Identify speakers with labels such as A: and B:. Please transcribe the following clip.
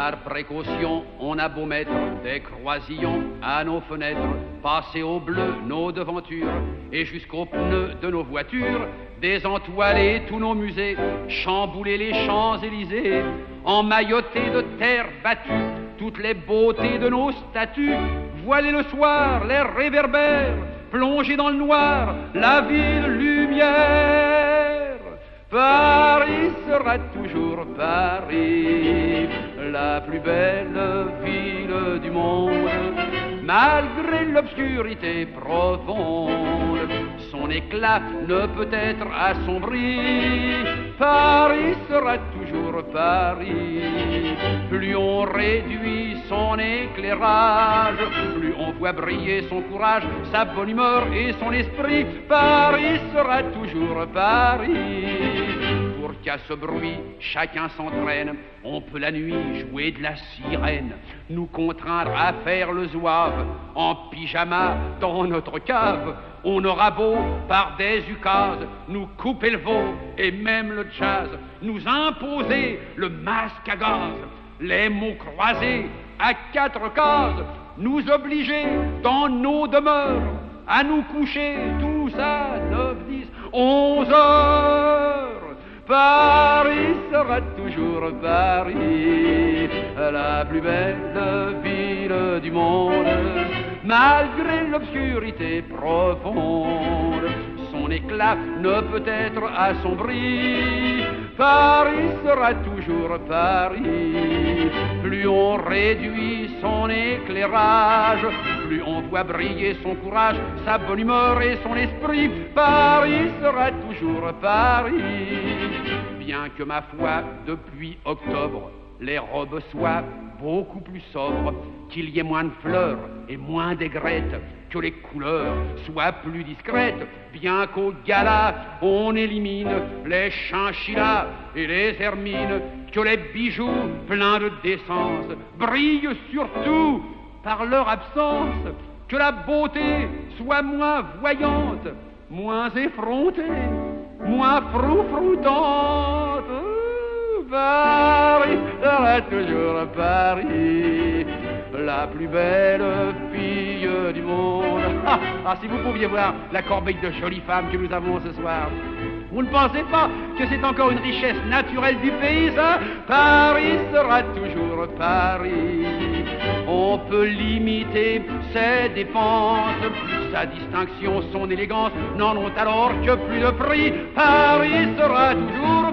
A: Par précaution, on a beau mettre des croisillons à nos fenêtres, passer au bleu nos devantures et jusqu'aux pneus de nos voitures, désentoiler tous nos musées, chambouler les Champs-Élysées, emmailloter de terre battue toutes les beautés de nos statues, voiler le soir les réverbères, plonger dans le noir la ville lumière. Paris sera toujours Paris, la plus belle ville du monde, malgré l'obscurité profonde, son éclat ne peut être assombri. Paris sera toujours Paris, plus on réduit son éclairage, plus on voit briller son courage, sa bonne humeur et son esprit. Paris sera toujours Paris. Pour qu'à ce bruit chacun s'entraîne, on peut la nuit jouer de la sirène, nous contraindre à faire le zouave en pyjama dans notre cave. On aura beau par des ukases nous couper le veau et même le jazz, nous imposer le masque à gaz, les mots croisés à 4 cases, nous obliger dans nos demeures à nous coucher tous à 9, 10, 11 heures. Paris sera toujours Paris, la plus belle ville du monde, malgré l'obscurité profonde, son éclat ne peut être assombri. Paris sera toujours Paris, plus on réduit son éclairage, plus on voit briller son courage, sa bonne humeur et son esprit. Paris sera toujours Paris. Bien que ma foi, depuis octobre, les robes soient beaucoup plus sobres, qu'il y ait moins de fleurs et moins d'aigrettes, que les couleurs soient plus discrètes, bien qu'au gala on élimine les chinchillas et les hermines, que les bijoux pleins de décence brillent surtout par leur absence, que la beauté soit moins voyante, moins effrontée, moins froufroutante. Paris sera toujours Paris, la plus belle fille du monde. Si vous pouviez voir la corbeille de jolies femmes que nous avons ce soir. Vous ne pensez pas que c'est encore une richesse naturelle du pays, ça? Paris sera toujours Paris. On peut limiter ses dépenses, sa distinction, son élégance n'en ont alors que plus de prix. Paris sera toujours